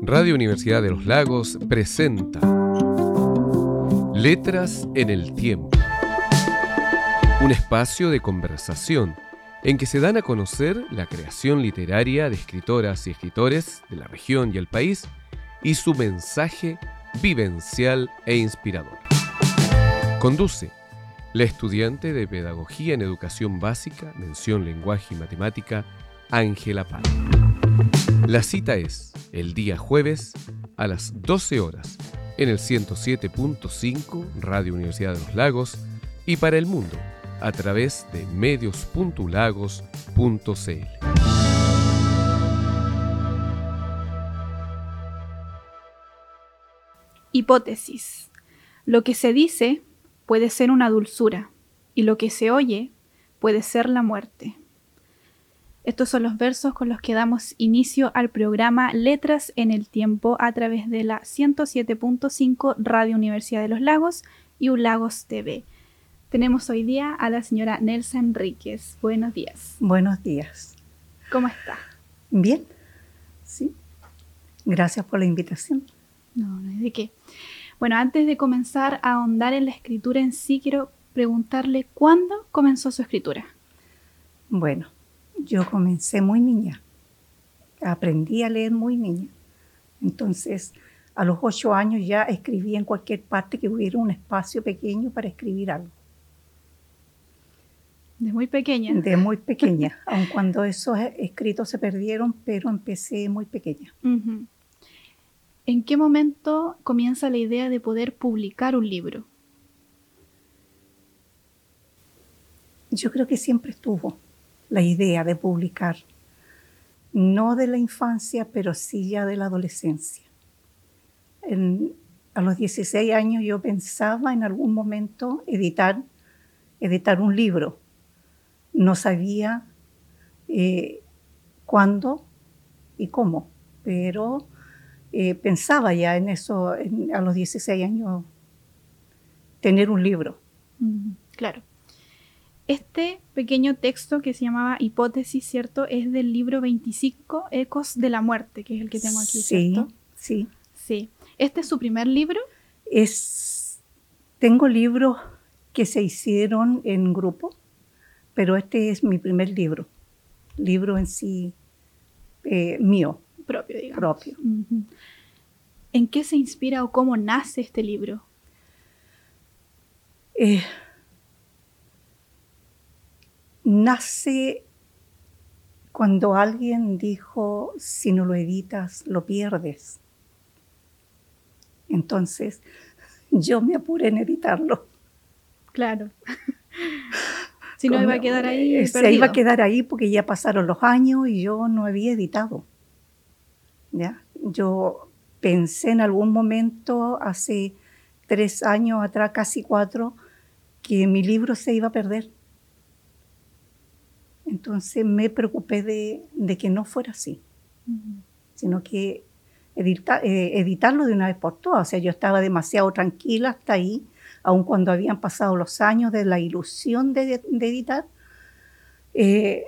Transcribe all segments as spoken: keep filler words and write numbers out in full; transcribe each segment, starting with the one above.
Radio Universidad de los Lagos presenta Letras en el Tiempo, un espacio de conversación en que se dan a conocer la creación literaria de escritoras y escritores de la región y el país y su mensaje vivencial e inspirador. Conduce la estudiante de Pedagogía en Educación Básica, Mención Lenguaje y Matemática, Ángela Pal. La cita es el día jueves a las doce horas en el ciento siete punto cinco Radio Universidad de los Lagos y para el mundo a través de medios punto lagos punto c l. Hipótesis. Lo que se dice puede ser una dulzura y lo que se oye puede ser la muerte. Estos son los versos con los que damos inicio al programa Letras en el Tiempo a través de la ciento siete punto cinco Radio Universidad de los Lagos y ULagos T V. Tenemos hoy día a la señora Nelsa Enríquez. Buenos días. Buenos días. ¿Cómo está? Bien, sí. Gracias por la invitación. No, no hay de qué. Bueno, antes de comenzar a ahondar en la escritura en sí, quiero preguntarle cuándo comenzó su escritura. Bueno, yo comencé muy niña. Aprendí a leer muy niña. Entonces, a los ocho años ya escribía en cualquier parte que hubiera un espacio pequeño para escribir algo. ¿De muy pequeña? De muy pequeña, aun cuando esos escritos se perdieron, pero empecé muy pequeña. Uh-huh. ¿En qué momento comienza la idea de poder publicar un libro? Yo creo que siempre estuvo la idea de publicar. No de la infancia, pero sí ya de la adolescencia. En, a los dieciséis años yo pensaba en algún momento editar, editar un libro. No sabía eh, cuándo y cómo, pero eh, pensaba ya en eso, en, a los dieciséis años, tener un libro. Mm, claro. Este pequeño texto que se llamaba Hipótesis, ¿cierto? Es del libro veinticinco, Ecos de la Muerte, que es el que tengo aquí, ¿cierto? Sí, sí. Sí. ¿Este es su primer libro? Es, tengo libros que se hicieron en grupo, pero este es mi primer libro, libro en sí eh, mío. Propio, digamos. Propio. Uh-huh. ¿En qué se inspira o cómo nace este libro? Eh, nace cuando alguien dijo, si no lo editas, lo pierdes. Entonces, yo me apuré en editarlo. Claro. Si no, iba a quedar ahí Se perdido. iba a quedar ahí porque ya pasaron los años y yo no había editado. ¿Ya? Yo pensé en algún momento, hace tres años atrás, casi cuatro, que mi libro se iba a perder. Entonces me preocupé de, de que no fuera así, uh-huh. sino que edita, eh, editarlo de una vez por todas. O sea, yo estaba demasiado tranquila hasta ahí, aun cuando habían pasado los años de la ilusión de, de, de editar, eh,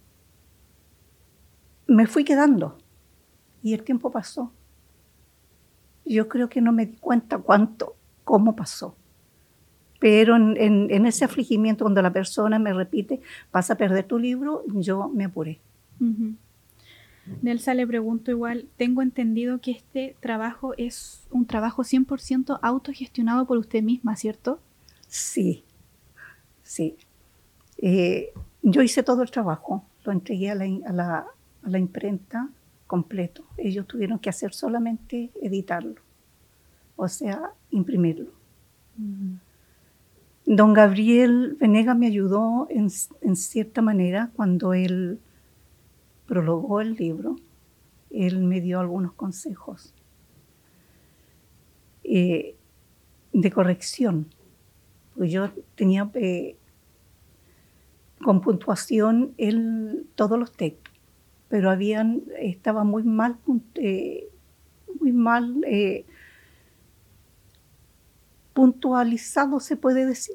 me fui quedando y el tiempo pasó. Yo creo que no me di cuenta cuánto, cómo pasó. Pero en, en, en ese afligimiento, cuando la persona me repite, vas a perder tu libro, yo me apuré. Uh-huh. Nelsa, le pregunto igual, tengo entendido que este trabajo es un trabajo cien por ciento autogestionado por usted misma, ¿cierto? Sí, sí. Eh, yo hice todo el trabajo, lo entregué a la, a la, a la imprenta completo. Ellos tuvieron que hacer solamente editarlo, o sea, imprimirlo. Uh-huh. Don Gabriel Venegas me ayudó en, en cierta manera cuando él prologó el libro. Él me dio algunos consejos eh, de corrección. Pues yo tenía eh, con puntuación el, todos los textos, pero habían, estaba muy mal, eh, muy mal eh, puntualizado, se puede decir.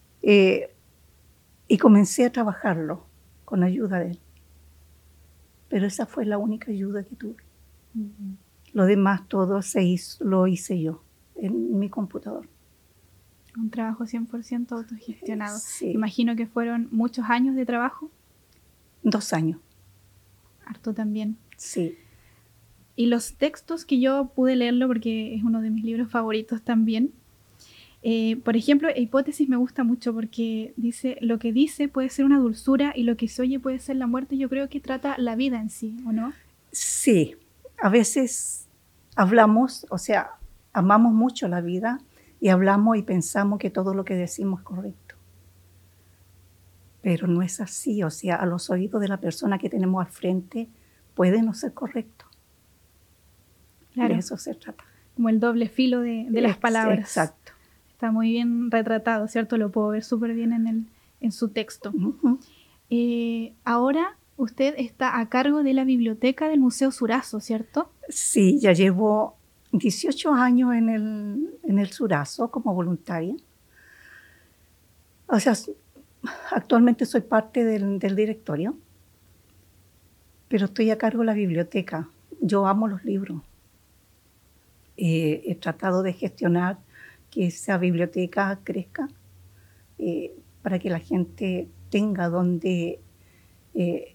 Eh, y comencé a trabajarlo con ayuda de él. pero esa fue la única ayuda que tuve. Uh-huh. Lo demás todo se hizo, lo hice yo en mi computador. Un trabajo cien por ciento autogestionado. Sí. Imagino que fueron muchos años de trabajo. Dos años. Harto también. Sí. Y los textos que yo pude leerlo, porque es uno de mis libros favoritos también. Eh, por ejemplo, Hipótesis me gusta mucho porque dice, lo que dice puede ser una dulzura y lo que se oye puede ser la muerte. Yo creo que trata la vida en sí, ¿o no? Sí. A veces hablamos, o sea, amamos mucho la vida y hablamos y pensamos que todo lo que decimos es correcto. Pero no es así, o sea, a los oídos de la persona que tenemos al frente puede no ser correcto. Claro. De eso se trata. Como el doble filo de, de las Ex- palabras. Exacto. Está muy bien retratado, ¿cierto? Lo puedo ver súper bien en, el, en su texto. Uh-huh. Eh, ahora usted está a cargo de la biblioteca del Museo Surazo, ¿cierto? Sí, ya llevo dieciocho años en el, en el Surazo como voluntaria. O sea, actualmente soy parte del, del directorio, pero estoy a cargo de la biblioteca. Yo amo los libros. Eh, he tratado de gestionar que esa biblioteca crezca eh, para que la gente tenga donde eh,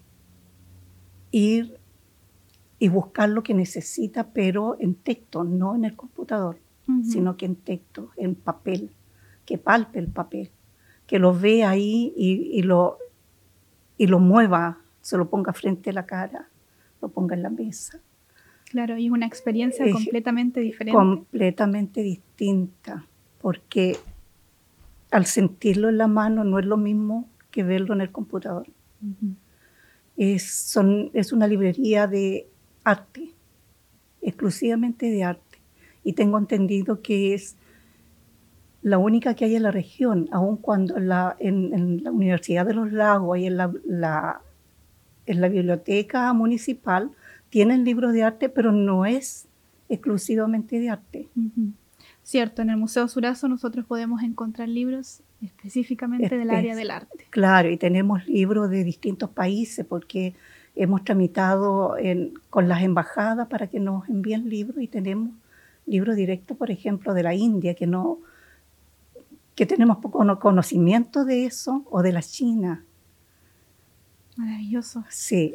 ir y buscar lo que necesita, pero en texto, no en el computador, uh-huh. sino que en texto, en papel, que palpe el papel, que lo vea ahí y, y, lo, y lo mueva, se lo ponga frente a la cara, lo ponga en la mesa. Claro, y es una experiencia es completamente diferente. Completamente distinta, porque al sentirlo en la mano no es lo mismo que verlo en el computador. Uh-huh. Es, son, es una librería de arte, exclusivamente de arte. Y tengo entendido que es la única que hay en la región, aun cuando la, en, en la Universidad de los Lagos y en la, la, en la biblioteca municipal tienen libros de arte, pero no es exclusivamente de arte. Uh-huh. Cierto, en el Museo Surazo nosotros podemos encontrar libros específicamente Espe- del área del arte. Claro, y tenemos libros de distintos países porque hemos tramitado en, con las embajadas para que nos envíen libros y tenemos libros directos, por ejemplo, de la India, que, no, que tenemos poco conocimiento de eso, o de la China. Maravilloso. Sí.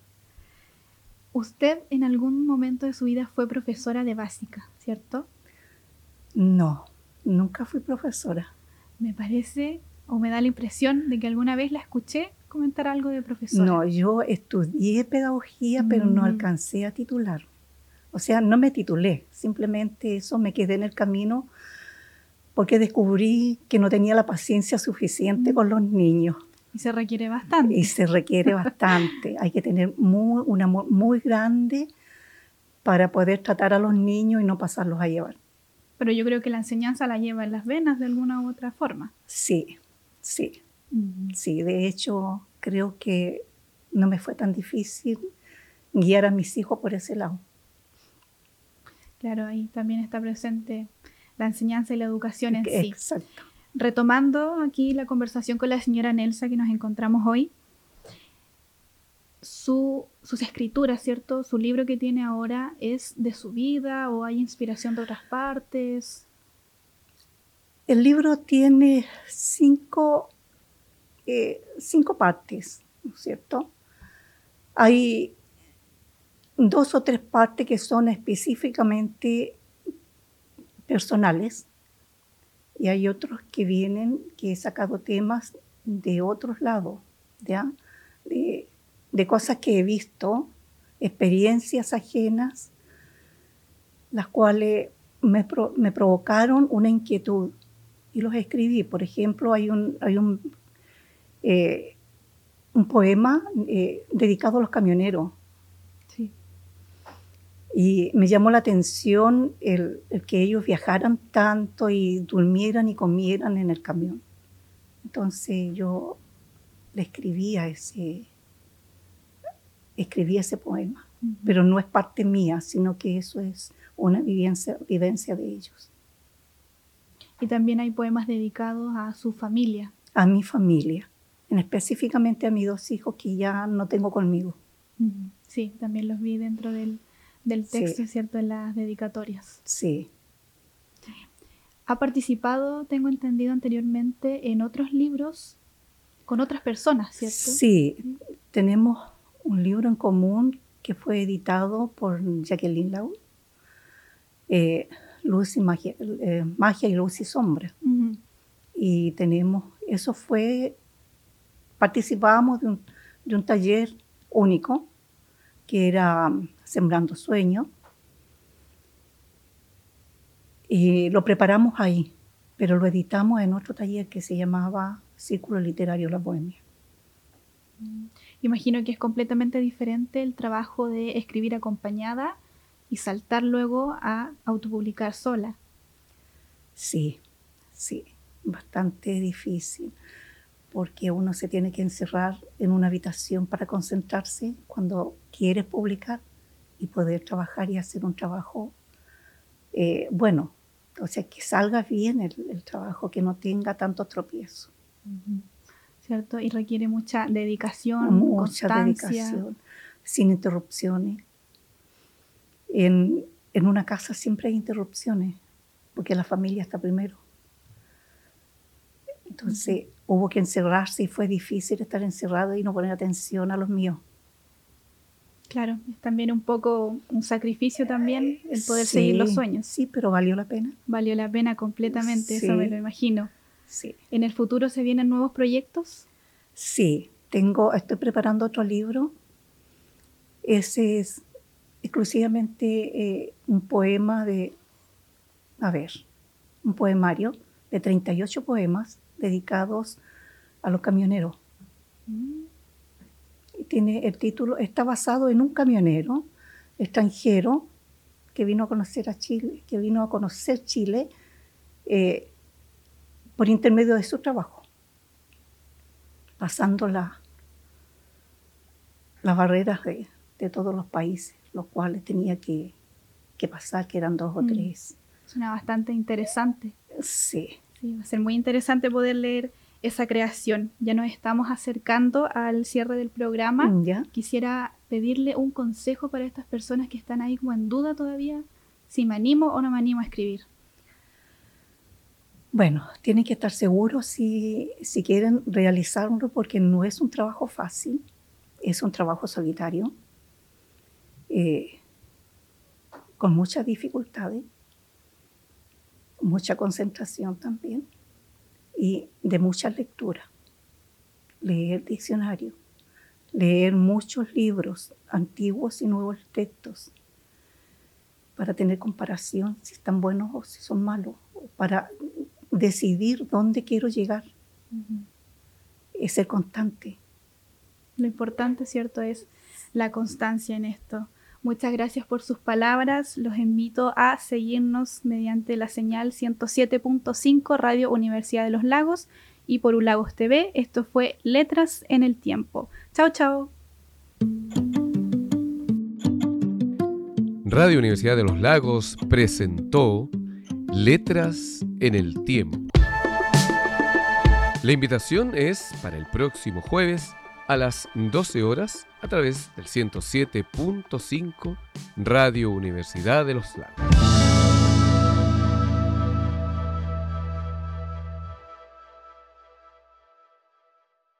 Usted en algún momento de su vida fue profesora de básica, ¿cierto? No, nunca fui profesora. Me parece, o me da la impresión de que alguna vez la escuché comentar algo de profesora. No, yo estudié pedagogía, mm. pero no alcancé a titular. O sea, no me titulé, simplemente eso me quedé en el camino porque descubrí que no tenía la paciencia suficiente mm. con los niños. Y se requiere bastante. Y se requiere bastante. Hay que tener muy, un amor muy grande para poder tratar a los niños y no pasarlos a llevar. Pero yo creo que la enseñanza la lleva en las venas de alguna u otra forma. Sí, sí. Uh-huh. Sí, de hecho, creo que no me fue tan difícil guiar a mis hijos por ese lado. Claro, ahí también está presente la enseñanza y la educación en sí. Exacto. Retomando aquí la conversación con la señora Nelsa que nos encontramos hoy, su, sus escrituras, ¿cierto? Su libro que tiene ahora es de su vida o hay inspiración de otras partes. El libro tiene cinco, eh, cinco partes, ¿no es cierto? Hay dos o tres partes que son específicamente personales. Y hay otros que vienen, que he sacado temas de otros lados, ¿ya? De, de cosas que he visto, experiencias ajenas, las cuales me, pro, me provocaron una inquietud y los escribí. Por ejemplo, hay un, hay un, eh, un poema eh, dedicado a los camioneros. Sí. Y me llamó la atención el, el que ellos viajaran tanto y durmieran y comieran en el camión. Entonces yo le escribía ese, escribí ese poema, uh-huh. pero no es parte mía, sino que eso es una vivencia, vivencia de ellos. Y también hay poemas dedicados a su familia. A mi familia, en específicamente a mis dos hijos que ya no tengo conmigo. Uh-huh. Sí, también los vi dentro del, del texto, Sí. ¿cierto? En las dedicatorias. Sí, Ha participado, tengo entendido anteriormente, en otros libros con otras personas, ¿cierto? sí. Tenemos un libro en común que fue editado por Jacqueline Lau, eh, Luz y Magia, eh, Magia y Luz y Sombra. Ujú. Y tenemos, eso fue, participábamos de un, de un taller único que era um, Sembrando Sueños. Y lo preparamos ahí, pero lo editamos en otro taller que se llamaba Círculo Literario La Bohemia. Imagino que es completamente diferente el trabajo de escribir acompañada y saltar luego a autopublicar sola. Sí, sí, bastante difícil, porque uno se tiene que encerrar en una habitación para concentrarse cuando quieres publicar y poder trabajar y hacer un trabajo eh, bueno, o sea, que salga bien el, el trabajo, que no tenga tantos tropiezos. ¿Cierto? Y requiere mucha dedicación, Mucha constancia. dedicación, sin interrupciones. En, en una casa siempre hay interrupciones, porque la familia está primero. Entonces uh-huh. hubo que encerrarse y fue difícil estar encerrado y no poner atención a los míos. Claro, es también un poco un sacrificio también el poder sí, seguir los sueños. Sí, pero valió la pena. Valió la pena completamente, sí. eso me lo imagino. Sí. ¿En el futuro se vienen nuevos proyectos? Sí, tengo, estoy preparando otro libro. Ese es exclusivamente eh, un poema de, a ver, un poemario de treinta y ocho poemas dedicados a los camioneros. Mm. Tiene el título, está basado en un camionero extranjero que vino a conocer a Chile, que vino a conocer Chile eh, por intermedio de su trabajo, pasando la, las barreras de, de todos los países, los cuales tenía que, que pasar, que eran dos o mm. tres. Suena bastante interesante. Sí. Sí, va a ser muy interesante poder leer esa creación. Ya nos estamos acercando al cierre del programa. ¿Ya? Quisiera pedirle un consejo para estas personas que están ahí como en duda todavía, si me animo o no me animo a escribir. Bueno, tienen que estar seguros si, si quieren realizarlo, porque no es un trabajo fácil, es un trabajo solitario, eh, con muchas dificultades, mucha concentración también, y de mucha lectura. Leer diccionario, leer muchos libros, antiguos y nuevos textos, para tener comparación si están buenos o si son malos, para decidir dónde quiero llegar. Uh-huh. Es ser constante. Lo importante, ¿cierto?, es la constancia en esto. Muchas gracias por sus palabras. Los invito a seguirnos mediante la señal ciento siete punto cinco Radio Universidad de los Lagos y por Ulagos T V. Esto fue Letras en el Tiempo. Chao, chao. Radio Universidad de los Lagos presentó Letras en el Tiempo. La invitación es para el próximo jueves a las doce horas a través del ciento siete punto cinco Radio Universidad de los Lagos.